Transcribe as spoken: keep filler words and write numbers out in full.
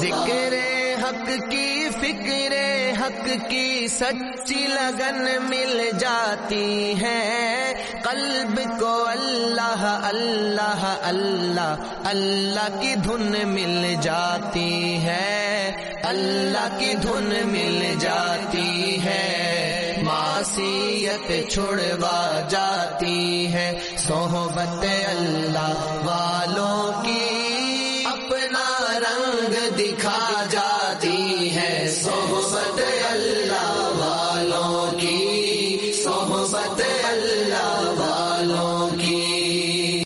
जिक्रे हक की फिक्रे हक की सच्ची लगन मिल जाती है। कल्ब को अल्लाह अल्लाह अल्लाह अल्लाह की धुन मिल जाती है, अल्लाह की धुन मिल जाती है। मासियत छुड़वा जाती है, सोहबत अल्लाह वालों की अपना रंग दिखा जा